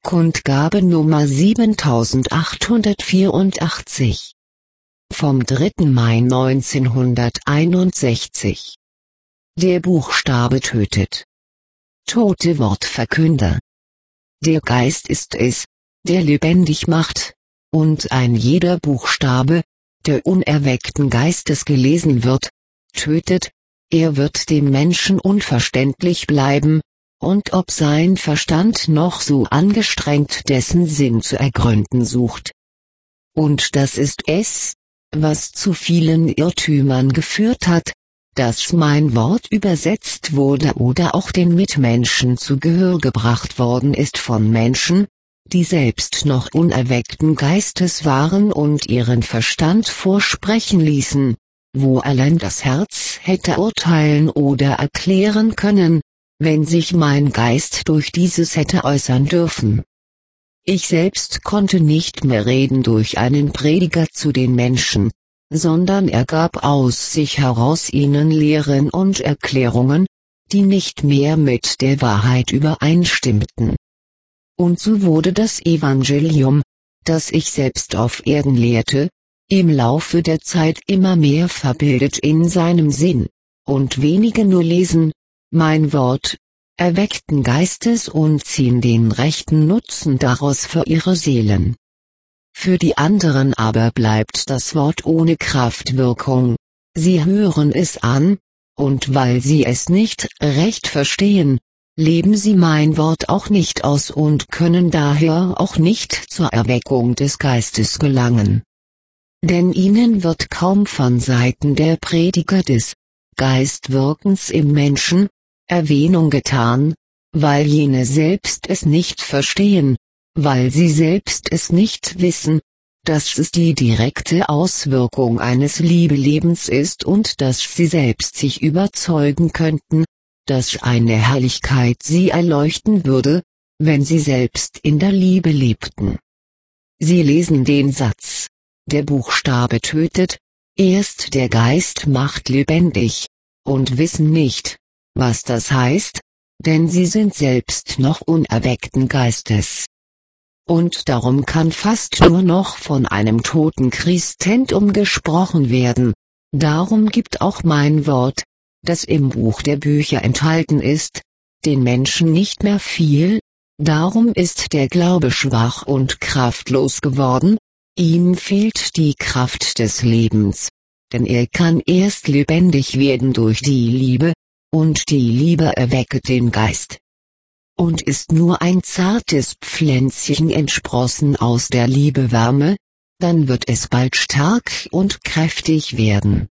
Kundgabe Nummer 7884 vom 3. Mai 1961. Der Buchstabe tötet. Tote Wortverkünder. Der Geist ist es, der lebendig macht, und ein jeder Buchstabe, der unerweckten Geistes gelesen wird, tötet, er wird dem Menschen unverständlich bleiben, und ob sein Verstand noch so angestrengt dessen Sinn zu ergründen sucht. Und das ist es, was zu vielen Irrtümern geführt hat, dass mein Wort übersetzt wurde oder auch den Mitmenschen zu Gehör gebracht worden ist von Menschen, die selbst noch unerweckten Geistes waren und ihren Verstand vorsprechen ließen, wo allein das Herz hätte urteilen oder erklären können, wenn sich mein Geist durch dieses hätte äußern dürfen. Ich selbst konnte nicht mehr reden durch einen Prediger zu den Menschen, sondern er gab aus sich heraus ihnen Lehren und Erklärungen, die nicht mehr mit der Wahrheit übereinstimmten. Und so wurde das Evangelium, das ich selbst auf Erden lehrte, im Laufe der Zeit immer mehr verbildet in seinem Sinn, und wenige nur lesen mein Wort, erweckten Geistes und ziehen den rechten Nutzen daraus für ihre Seelen. Für die anderen aber bleibt das Wort ohne Kraftwirkung, sie hören es an, und weil sie es nicht recht verstehen, leben sie mein Wort auch nicht aus und können daher auch nicht zur Erweckung des Geistes gelangen. Denn ihnen wird kaum von Seiten der Prediger des Geistwirkens im Menschen Erwähnung getan, weil jene selbst es nicht verstehen, weil sie selbst es nicht wissen, dass es die direkte Auswirkung eines Liebelebens ist und dass sie selbst sich überzeugen könnten, dass eine Herrlichkeit sie erleuchten würde, wenn sie selbst in der Liebe lebten. Sie lesen den Satz: Der Buchstabe tötet, erst der Geist macht lebendig, und wissen nicht, was das heißt, denn sie sind selbst noch unerweckten Geistes. Und darum kann fast nur noch von einem toten Christentum gesprochen werden, darum gibt auch mein Wort, das im Buch der Bücher enthalten ist, den Menschen nicht mehr viel, darum ist der Glaube schwach und kraftlos geworden, ihm fehlt die Kraft des Lebens, denn er kann erst lebendig werden durch die Liebe, und die Liebe erwecket den Geist. Und ist nur ein zartes Pflänzchen entsprossen aus der Liebewärme, dann wird es bald stark und kräftig werden.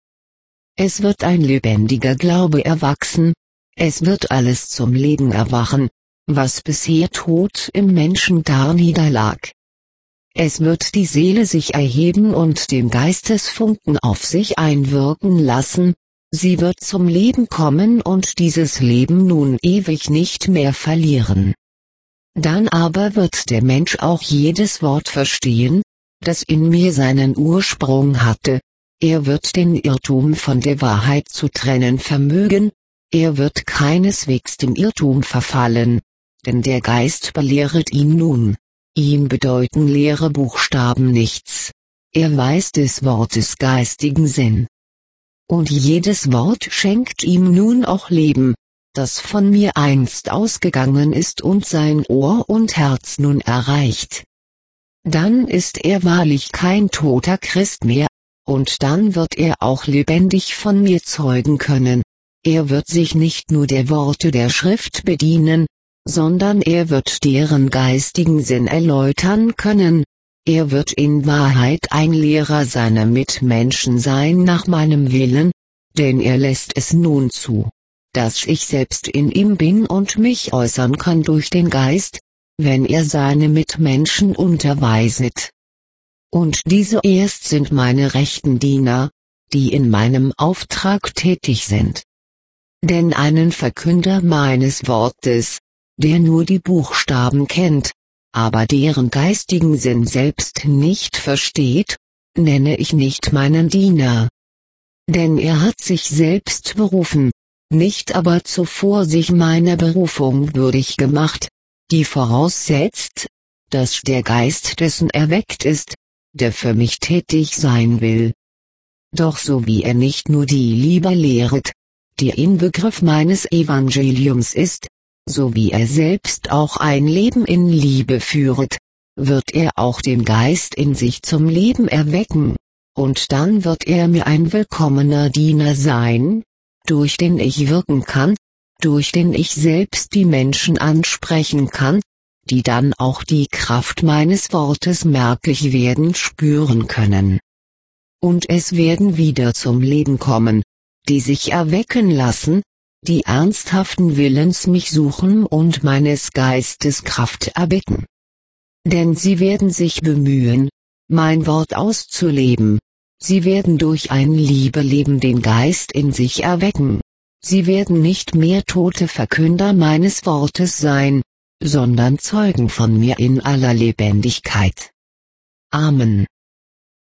Es wird ein lebendiger Glaube erwachsen, es wird alles zum Leben erwachen, was bisher tot im Menschen darniederlag. Es wird die Seele sich erheben und den Geistesfunken auf sich einwirken lassen, sie wird zum Leben kommen und dieses Leben nun ewig nicht mehr verlieren. Dann aber wird der Mensch auch jedes Wort verstehen, das in mir seinen Ursprung hatte, er wird den Irrtum von der Wahrheit zu trennen vermögen, er wird keineswegs dem Irrtum verfallen, denn der Geist belehret ihn nun, ihm bedeuten leere Buchstaben nichts, er weiß des Wortes geistigen Sinn. Und jedes Wort schenkt ihm nun auch Leben, das von mir einst ausgegangen ist und sein Ohr und Herz nun erreicht. Dann ist er wahrlich kein toter Christ mehr, und dann wird er auch lebendig von mir zeugen können, er wird sich nicht nur der Worte der Schrift bedienen, sondern er wird deren geistigen Sinn erläutern können, er wird in Wahrheit ein Lehrer seiner Mitmenschen sein nach meinem Willen, denn er lässt es nun zu, dass ich selbst in ihm bin und mich äußern kann durch den Geist, wenn er seine Mitmenschen unterweiset. Und diese erst sind meine rechten Diener, die in meinem Auftrag tätig sind. Denn einen Verkünder meines Wortes, der nur die Buchstaben kennt, aber deren geistigen Sinn selbst nicht versteht, nenne ich nicht meinen Diener. Denn er hat sich selbst berufen, nicht aber zuvor sich meiner Berufung würdig gemacht, die voraussetzt, dass der Geist dessen erweckt ist, der für mich tätig sein will. Doch so wie er nicht nur die Liebe lehret, die Inbegriff meines Evangeliums ist, so wie er selbst auch ein Leben in Liebe führet, wird er auch den Geist in sich zum Leben erwecken, und dann wird er mir ein willkommener Diener sein, durch den ich wirken kann, durch den ich selbst die Menschen ansprechen kann, die dann auch die Kraft meines Wortes merklich werden spüren können. Und es werden wieder zum Leben kommen, die sich erwecken lassen, die ernsthaften Willens mich suchen und meines Geistes Kraft erbitten. Denn sie werden sich bemühen, mein Wort auszuleben, sie werden durch ein Liebeleben den Geist in sich erwecken, sie werden nicht mehr tote Verkünder meines Wortes sein, sondern Zeugen von mir in aller Lebendigkeit. Amen.